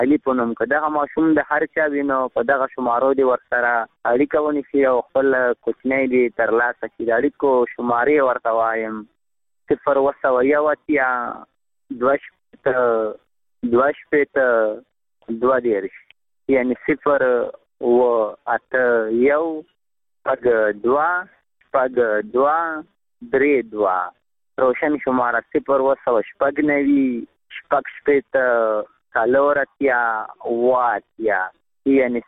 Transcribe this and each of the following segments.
علي په نوم که دغه ماشوم د هر چا وي نو په دغه شمارو دې ورسره اړیکه ونیسي او خپل کوچنی دې ترلاسه کړي. د اړیکو شمارې ورته وایم 0 یعنی 081-2 روشن شماره 0-6-4 یعنی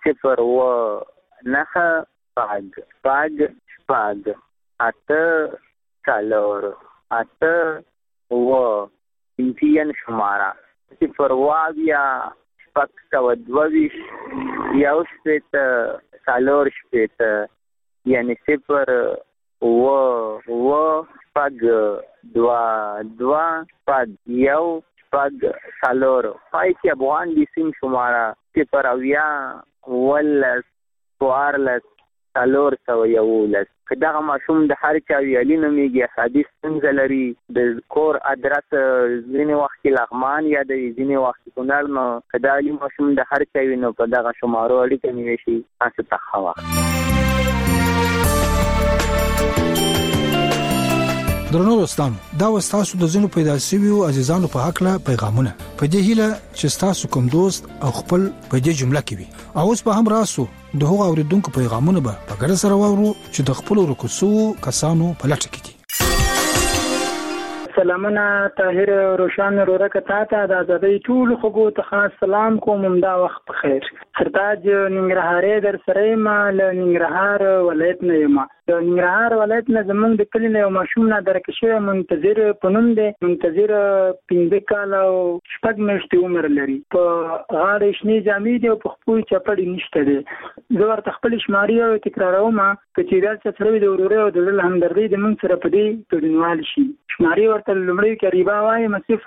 0-9-5-8-4 پنځین شماره 0-22-4 یعنی 0-2-2-1-4 پای کې افغان دي سیم شماره 0-14-411 که دغه ماشوم د هر چا وي علي نومیږي اعصابي ستونزه لري د کور ادرس ځینې وخت کې لغمان یادوي ځینې وخت کې کونړ نو که دا علي ماشوم د هر چا وي نو په دغه شمارو اړیکه نیولی شي. تاسو ته ښه وخت. درنو دوستانو دا وستاسو د زینو پیدا شویو عزیزانو په حق له پیغامونه په دې هیله چې تاسو کوم دوست او خپل په دې جمله کې وي او اوس په هم راسو د هغو اوریدونکو پیغامونه به په ګډه سره واورو چې د خپل ورکوسو کسانو په لټه کې دي. سلامونه طاهر روشان رورک ته د آزادۍ ټول خو ته خاص سلام کوم. دا وخت بخیر. سرتاج ننګرهاري در سره ما له ننګرهار ولایت نه یم. د ننګرهار ولایت نه زمونږ د کلی نه ماشوم نه درکشه منتظر پونم دی. منتظر 15 کال او 6 میاشتې عمر لري. په غاړه شنی جامې دی او په خپل چپړې نشته دی. زه ورته خپل شماري او تکراروم چې دا څه سره د وروري او د همدردۍ د من سره په دې تړونوال شي. شماري ورته لمړی قریبا وای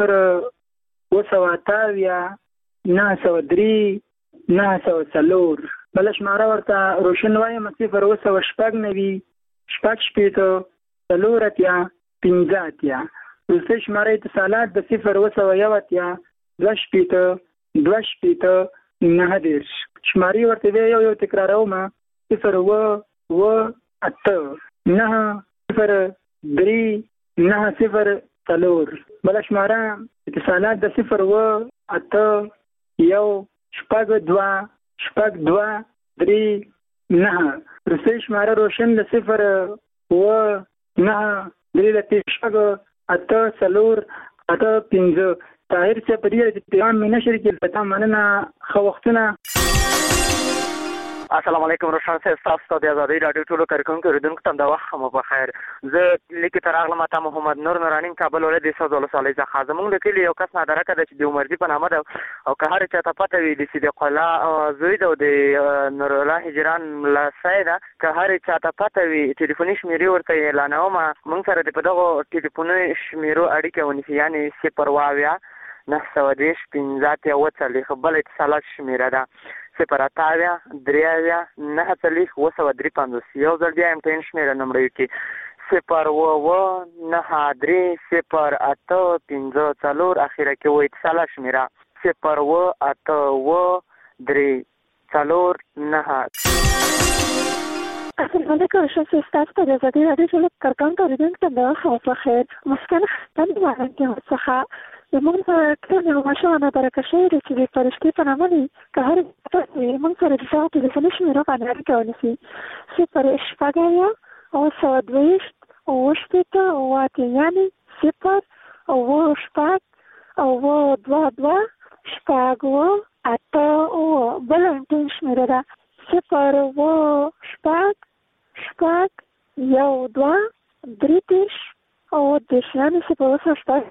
0-903-904 بل شماره ورته روشن وای 0-9-4-4 وروسته شماره اتصالات د 0-1-2-2 شماري ورته یو تکراروم 0-9-3-9-0-4 بل شماره اتصالات د 0-1-2-2-3-9 وروسته شماره روشن د 0-9-3-8-4-8-5 طاهر چې په دې پیغام مې نشر کې پتا مننه خو وختونه. السلام علیکم روشن صاحب تاسو د آزادۍ راډیو ټولو کارکونکو اوریدونکو ته د وخت مو بخیر. زه لیکي ته راغلم ته محمد نور نورانی کابل ولایت 212 څخه زموږ د کلی یو کس نادرکه د چې د عمرزي په نامه ده او که هر چا ته پته وي د صدیق الله زوی ده او د نور الله هجران لاسای ده که هر چا ته پته وي ټلیفوني شمیرې ورته اعلانوم موږ سره د په دغو ټلیفوني شمیرو اړیکه ونیسي یعنې 0-9-15-40 بل اتصالات شمیره ده 0-8-3-9-9-5 یو ځل بیا امتحان شمیره نمرې کې 0-9-3-0-8-5 اخیره کې و اتصالات شمیره 0-8-3-4-9. السلام علیکم شکر استاد ته د آزادۍ راډیو ټولو کارکونکو اوریدونکو ته د وخت بخیر. مسکن خپل وړاندې څخه زموږ ټول ماشوم نه درکه شوی چې د فرشتي په نامه دی که هر موږ سره د هغه ټلیفوني شمیرو باندې اړیکه ونیسي 0-8 بل امتحان شمیره ده 0-8-1-2-3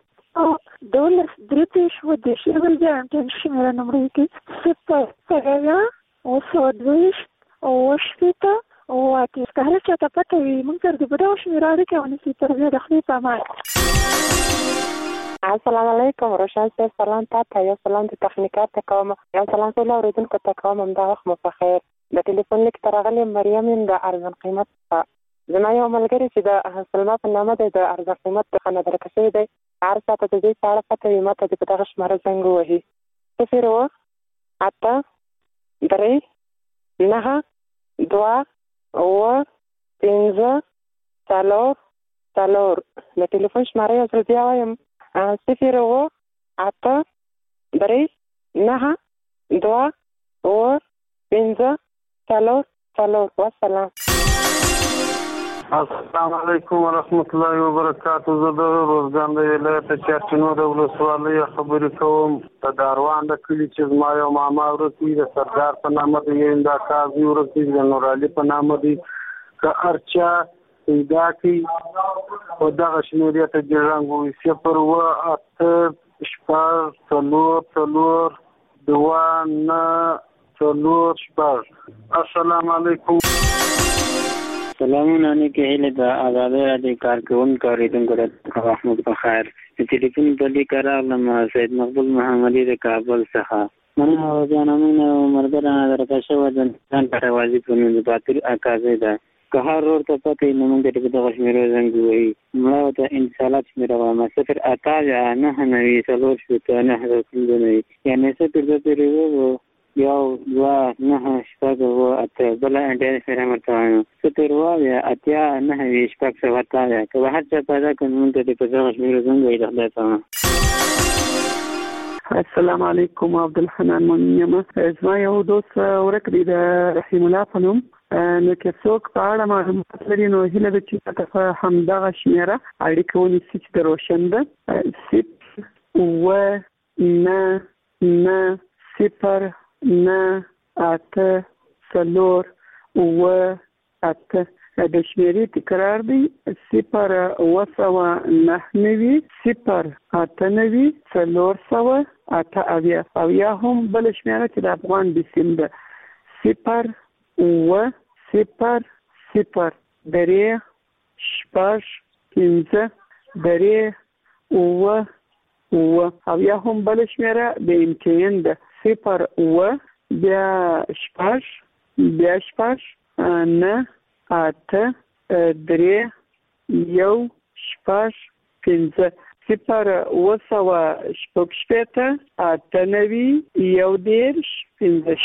$3 یو بل بیا امتحان شمیره نمرې کې 0-8 که هر چا ته پته وي موږ سره د په دغو شمیرو اړیکه ونیسي تر بیا د خدای په امان. السلام علیکم روشن صاحب سلام تاته یو سلام د تخنیکات ته کوم یو سلام ټولو اوریدونکو ته کوم همدا وخت مو په خیر. د ټلیفون لیک ته راغلی مریم یم د ارزان قیمت څخه. زما یو ملګری چې د سلما په نامه دی د ارزان قیمت څخه نادرکه شوی دی هر چا ته د دې په اړه پته وي ما ته د په دغه شماره زنګ ووهي 0 8 3 9 2 اوه 5 4 4. د ټلیفون شماره یو ځل بیا وایم 0 8 3 9 2 اوه 5 4 4. والسلام. السلام علیکم ورحمت الله وبرکاته. زه د روزګان د ولایت چارچینو د ولسوالۍ خبرې کوم. د داروان د کلي چې زما یو ماما ورک وي، د سردار په نامه دی، یو د قاضي ورک وي، د نورعلي په نامه دی، که هر چا پیدا کړي او دغه شمېرې ته ګېژنګ ووایي 0 8 4 السلام علیکم. سلامونه نیکه هیله د آزادۍ راډیو کارکوونکو اورېدونکو ته محمود په خیر. د ټلیفون په لیکه راغلم سید مقبول محمدي د کابل څخه. مننه وزیانه موږ ملګری درکه شوی د ځان پټوازي په نوم د باطل اکازۍ ده. که هر ورور ته پته وي نو موږ ته په دغه شمېرو زنګ ووهي. مړه ته انشاءالله شمېره وایم 0 8 9 9 4 9 9 یعنې 0 2 یو 2 9 شپږ 8 بله ډېر سره مرته وایم 0 8 9 شپږ 7 که به هر څه پیدا کړو موږ ته په دغه شمېرو زنګ ووهي. د خدای په امان. السلام علیکم. عبدالحنان مونیم. زما یو دوست ورک دی د رحیم الله په نوم. نو که څوک په اړه معلومات لري نو هیله ده چې په همدغه شمېره اړیکه ونیسي چې د روشن ده 0 9 0 9 8 4 8. د شمېرې تکرار دی 0 9 0 8 9 4 8 او یا هم بل شمېره چې د افغان بسیم ده 0 0 0 درې شپږ 5 درې اوه او یا هم بل شمېره د امتحان ده 0 بیا شپږ 9 8 3 1 شپږ 5 0 شپږ 8 9 1 15.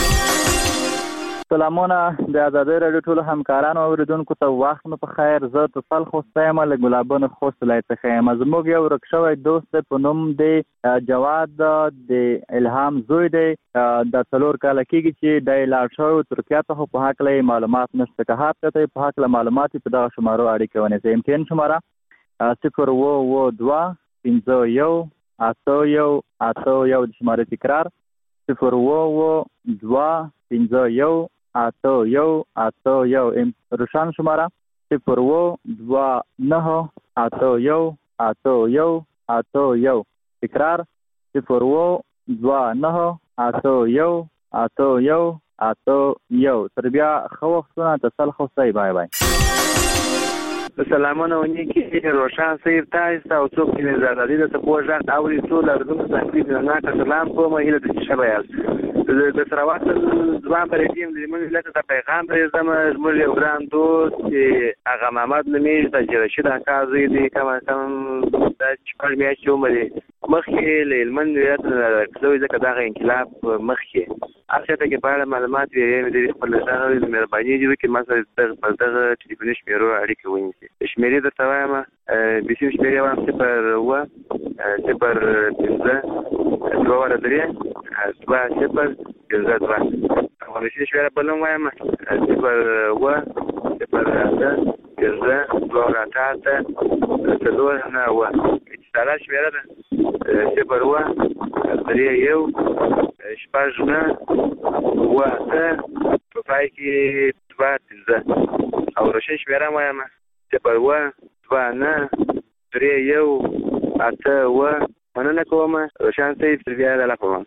سلامونه د آزادۍ راډیو ټولو همکارانو او اوریدونکو ته وخت مو په خیر. زه توفل خوستی یم له ګلابونو خوست ولایت څخه یم. زموږ یو ورک شوی دوست دی په نوم دی جواد د الهام زوی دی. د 4 کاله کېږي چې دی لاړ شوی ترکیه ته، خو په هکله یې معلومات نشته. که هر چاته یې په هکله معلومات په دغه شمارو اړیکه ونیسئ. امتحان شماره 0 2 5 1 8 1 8 1 د شمارې تکرار 0 2 5 1 8 1 8 1. روشان شماره 0 2 9 8 1 8 1 8 1. تکرار 0 2 9 8 1 8 1 8 1. تر بیا ښه وختونه تسل خوستی. بای بای. سلامونه ونیکي روشان صاحب تاسو او څوک چې زادادي د سپوږ اوري ټول اردن څخه نه سلام کوم. هیله د شبایل د سراوات ځوان پر دې موږ لکه د پیغام پر زموږ یو ګران دوست چې هغه محمد نومي د رشید قاضي دی کوم د چپړ میاشتې عمر مخکې له هلمند ولایت نه ځکه دغه انقلاب مخکې هر څه ته کې په اړه معلومات ویلې د خپل ځان مهرباني دي چې ما سره دغه ټلیفوني شمېرو اړیکه ونیسي. شمېرې درته وایم بسیم شمېرې وایم 0 0 5 2 2 0 2 ولې شمېره بل هم وایم 0 استعلا شمېره ده 0 3 1 شپږ 9 په پای کې 2 15 او روشن شمېره وایم 0 2 9 3 1 8 مننه کوم. روشن صاحب تر بیا د لپاره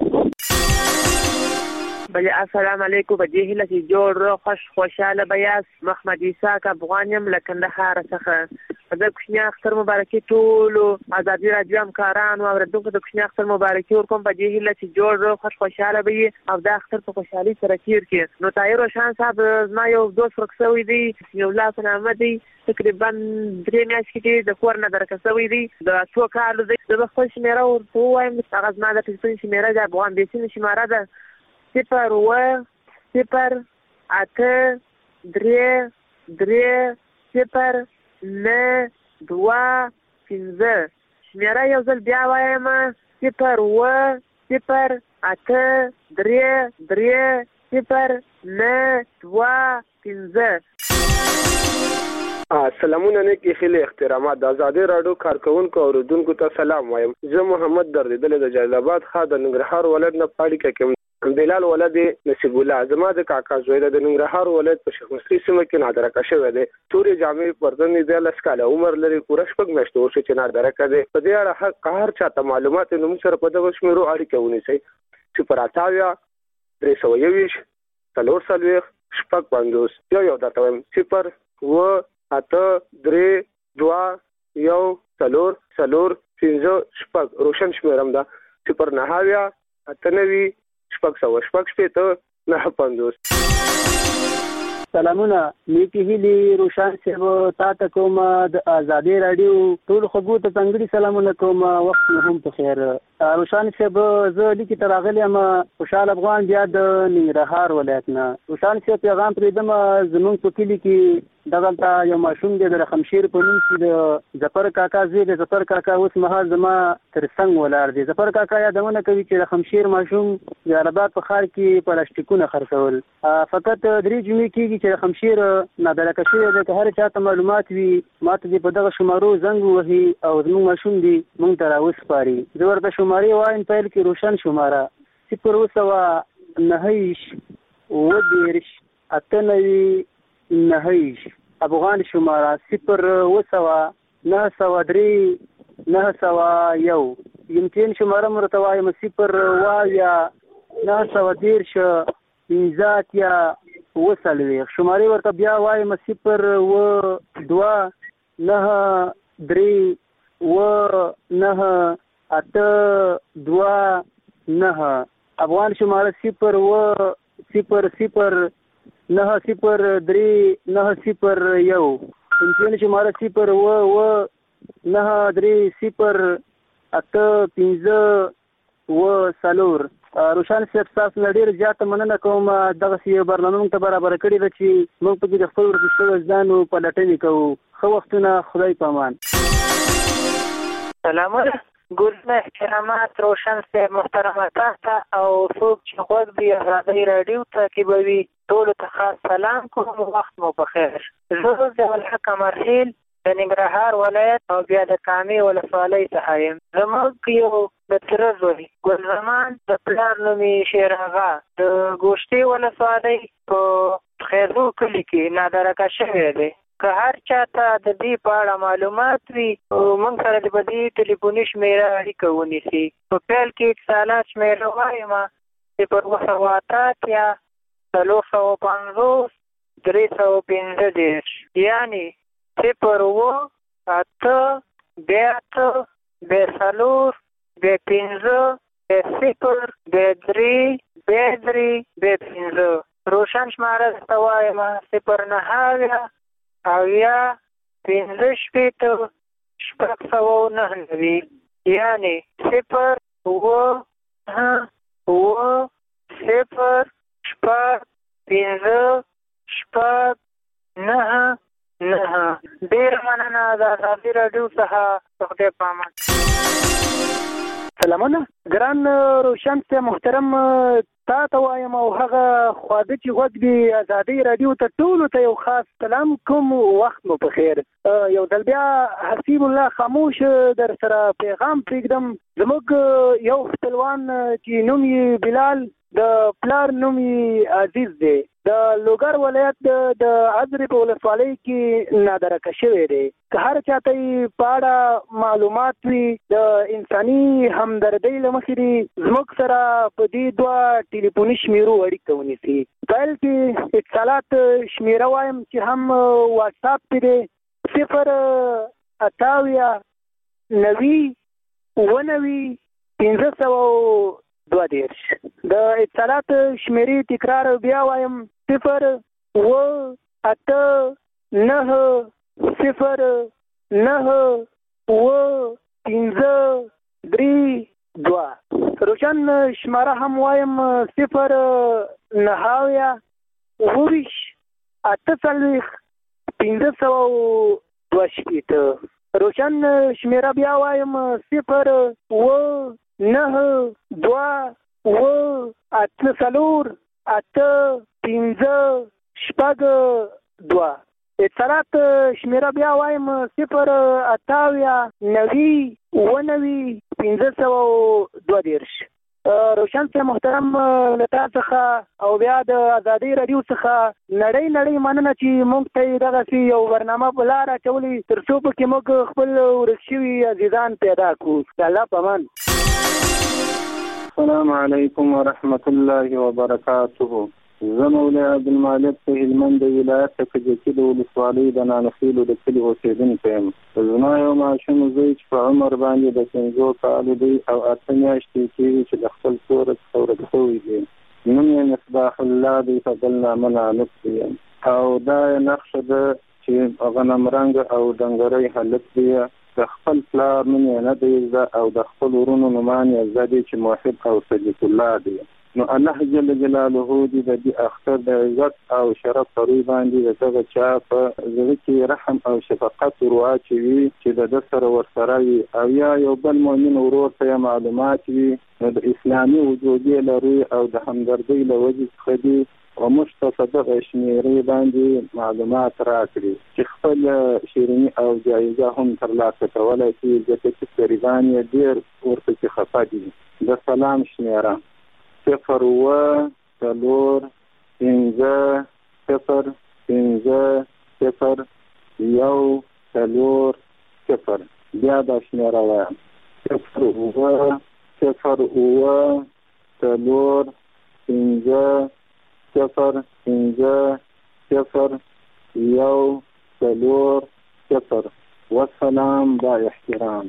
بله السلام علیکم. په دې هیله چې جوړ خوشحاله به یاست. محمد اسحاق افغان یم له کندهار څخه. د کوچني اختر مبارکي ټولو آزادي راډیو همکارانو او اوریدونکو د کوچني اختر مبارکي ورکوم. په دې هیله چې جوړ خوشحاله به وي او دا اختر په خوشحالۍ سره تېر کړي. نو طاهر روشن صاحب زما یو دوست ورک شوی دی الله په نامه دی تقریبا 3 میاشتې د کور نه درکه شوی دی د 2 کالو دی. زه به خپل شمېره ورته ووایم. هغه زما د ټلیفون شمېره د افغان بېسیم شماره ده صفر اوه صفر اته درې صفر نه دوه پنځه. شمېره یو ځل بیا وایم، صفر اوه صفر اته درې صفر نه دوه پنځه. سلامونه نیکی خیلی احترامات. د ازادي راډیو کارکونکو او اوریدونکو ته سلام وایم. زه محمد دردیدل د جلال آباد ښار د ننګرهار ولایت نه پاړیکه کې بلال ولد نصیب الله زما د کاکا زوی د ننګرهار ولایت په شیخ مصری سیمه کې نادرکه شوی دی. تورې جامې پردن دی، 10 کاله عمر لري، پوره شپږ میاشتې وشوه چې نادرکه دی. په دې اړه هر چاته معلومات نوم سره په دغه شمیرو اړیکه ونیسئ. 080 321 440 شپږ 50 یو درته وایم 0 اوه اته درې دوه یو څلور 5 شپږ روشن شمیرم ده 090 98 شپږ 950. سلامونه نیکی هیلی روشان صاحب تا ته کوم د ازادي رادیو ټول خبرو ته څنګه سلامونه کوم. وخت هم په خیر. روشان صاحب زه لیکي تر راغلی یم خوشحال افغان بیا د ننګرهار ولایت نه. روشان صاحب پیغام پرېږدم زمونږ په کلي کې دغلته یو ماشوم دی د خمشیر په نوم چې د ظفر کاکا زوی دی. ظفر کاکا اوس مهال زما تر څنګ ولاړ دی. ظفر کاکا یادونه کوي چې د خمشیر ماشوم جلالاباد په ښار کې پلاستیکونه خرڅول. فقط 3 جمعې کېږي چې د خمشیر نادرکه شوی دی. که هر چا ته معلومات وي ما ته دې په دغه شمارو زنګ ووهي او زموږ ماشوم دی موږ ته راوسپاري. زه ورته شمارې وایم پیل کې روشن شماره 0 9 افغان شماره 0 903 901 یمتین شماره مرته وایم 0 913 15 شماره ورته بیا وایم 0 2 9 3 9 8 2 9 افغان شماره 0 903 901 یمتین شماره 0 9 3 8 15 روشان صاحب تاسو نه ډېر زیاته مننه کوم. دغسې یو برنامه موږ ته برابره کړې ده چې موږ پکې د خپل ورزشي وجدانو پلټنې کوو. ښه وختونه، خدای پامان. سلامونه، ګلونه، احترامات روشن صاحب، محترمه تاسو او څوک چې غوږ دی ازادي راډیو تعقیبوي ټولو ته خاص سلام کوم. وخت مو په خیر. زه ضیاءالحق قمرخیل د ننګرهار ولایت او بیا د کامې ولسوالۍ څخه یم. زموږ یو د تره زوی ګل زمان د پلار نوم یې شیر آغا د ګوشتې ولسوالۍ په خیرزو کلي کې نادرکه شوی دی. که هر چاته د دې په اړه معلومات وي موږ سره د دې ټلیفوني شمېره اړیکه ونیسي. په پیل کې اتصالات شمېره وایم 0 450 315 یعنې 0 8 4 0 روشن شماره درته وایم 0 9 اویا 15 699 یعنې 0 9 ډېر مننه د ازادي راډیو څخه. خدای پامان. سلامونه ګران روشن صاحب محترم تا ته وایم او هغه خواده چې غوږ دی ازادي راډیو ته ټولو ته یو خاص سلام کوم. وخت مو په خیر. یو ځل بیا حسیب الله خاموش در سره پیغام پرېږدم. زموږ یو خپلوان چې نوم یې بلال د پلار نوم یې عزیز دی د لوګر ولایت د عذرې په ولسوالۍ کې نادرکه شوی دی. که هر چاته یې په اړه معلومات وي د انساني همدردۍ له مخې دې زموږ سره په دې 2 ټلیفوني شمېرو اړیکه ونیسي. پیل کې اتصالات شمېره وایم چې هم واتساپ کې دی 0 28 90 522. د اتصالات شمېرې تکرار بیا وایم 0 8 9 0 9 15 3 2 روشن شماره هم وایم 09 اوویش 48 روشن شمیره بیا وایم 0 و 9 2 و 8 15 شپږ 2 اتصالات شمیره بیا وایم 0 28 90 90 15 روشن سے محترم لتا څخه او بیا د ازادي رادیو څخه نړۍ مننه چې موږ ته دغه یو برنامه په لار اچولې تر څو پکې موږ خپل ورسوي عزیزان پیدا کړو. الله پامان. السلام علیکم ورحمت الله وبرکاته. زه مولوی عبدالمالک په هلمند ولایت کجکي د ولسوالۍ د نانخیلو د کلي اوسېدونکی یم. زما یو ماشوم زوی چې په عمر باندې د 5 کالو دی او 8 میاشتې کېږي چې د خپل کور څخه ورک شوی دی. نوم یې مصباح الله دی په بل نامه نانک دی او دا نقشه ده چې غنم رنګ او ډنګرۍ هلک دی. د خپل پلار نوم یې نه دی او د خپل ورونو نومان یې زده دی چې موحد او صدیق الله دی. نو الله جل جلاله دې د اختر د عزت او شرف پروي باندې دغه چا په زړه کې رحم او شفقت ورواچوي چې د سره ورسره وي او یا یو بل مؤمن ورور ته معلومات وي د اسلامي وجودي لري او د همدردۍ له وجې څخه دي او مشتصده شمیرې باندې معلومات راکړي چې خپل شیریني او جایزه هم ترلاسه کولای شي ځکه چې تقریبا ډېر ورته خفه دي. د سلام شمیره 0 4 5 0 5 0 1 4 0 بیا دا شمیره وایم 0 4 4 5 0 5 0 1 4 0 والسلام با احترام.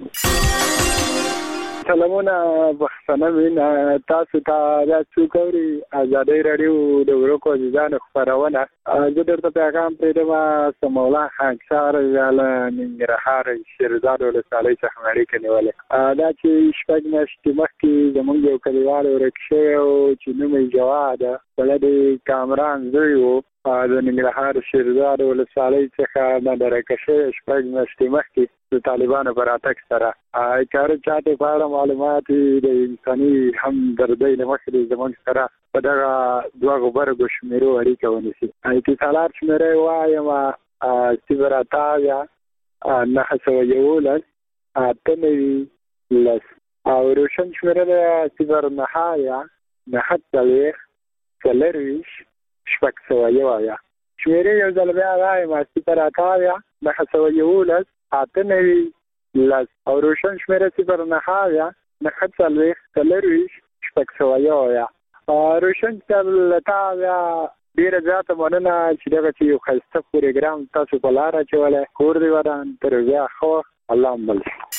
سلامونه بخښنه مینه تاسو ته دا څوکوري ازادي رادیو د ورکو ځان خبرونه زه درته پیغام پرېږدم سمولا خاکسار یاله ننګرهار شیرزاد ولسوالۍ څخه اړیکه نیولې دا چې شپږ میاشتې مخکې زموږ یو کلیوال ورک شوی و چې نوم یې جواد ولد کامران زوی و د ننګرهار شیرزاد ولسوالۍ څخه درکه شوی شپږ میاشتې مخکې د طالبانو په راتګ سره کار چاته په اړه معلومات د انساني همدردۍ له مخې زموږ سره په دغه دوه غبرګو شمیرو اړیکه ونیسي. اتصالات شمیره وایم 0 911 8 او روشن شمیره 0 9 9 شمیره یو ځل بیا وایم 0 9 8 او روشن شمیره 0 9 روشن تلتا ډیره زیاته مننه چې دغه یو ښایسته پروګرام تاسو په لاره اچولی کور دې ودان تر بیا ښه الله مل.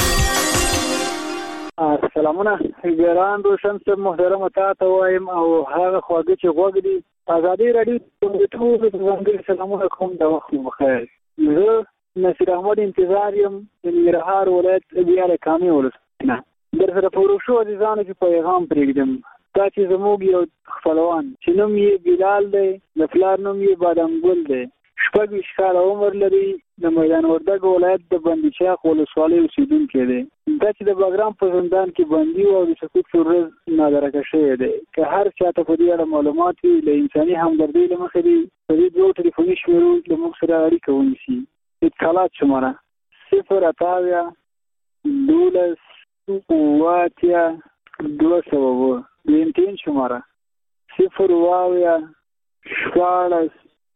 سلامونه ګران روشن صاحب محترم تا ته وایم او هغه خواږه چې غوږ دي ازادي رادیو ته ټول ځانګړي سلامونه کوم د وخت بخیر. زه نصیر احمد انتظار یم د ننګرهار ولایت بیاره کامې ولسوالۍ در سره په وروښو عزیزانو کې پیغام پرېږدم دا چې زموږ یو خپلوان چې نوم یې بلال دی د پلار نوم یې بادامګل دی 26 کاله عمر لري د میدان وردګ ولایت د بندیچاق ولسوالۍ اوسېدونکی دی. دا چې د بګرام په زندان کې بندي و او د سقوط پر ورځ نادرکه شوی دی. که هر چاته په دې اړه معلومات وي له انساني همدردۍ له مخې دي په دې دوو ټلیفوني شمیرو له موږ سره اړیکه ونیسي. اتصالات شماره 0 12 200 لینتین شماره 0 14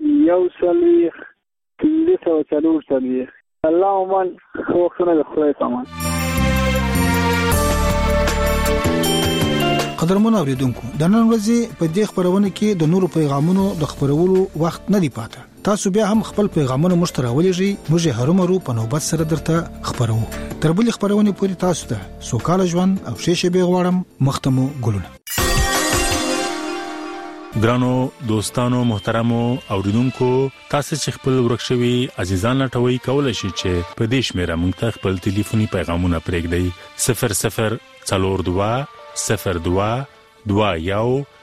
1540 الله عمان وختونه د خدای پامان. قدرمن اوریدونکو د نن ورځې په دې خبرونه کې د نورو پیغامونو د خبرولو وخت نه دی پاته. تاسو بیا هم خپل پیغامونه مشتراولېږئ موږ هرومرو په نوبت سره درته خبرو. تر بلې خبرونه پورې تاسو ته سوکاله ژوند او شیشه به غواړم مختمو ګلونه. ګرانو دوستانو محترمو اوریدونکو تاسو چې خپل ورکشوي عزیزان لټوي کولای شئ چې په دې شمیره مونږ ته خپل ټلیفوني پیغامونه پرېږدئ 00 42 0221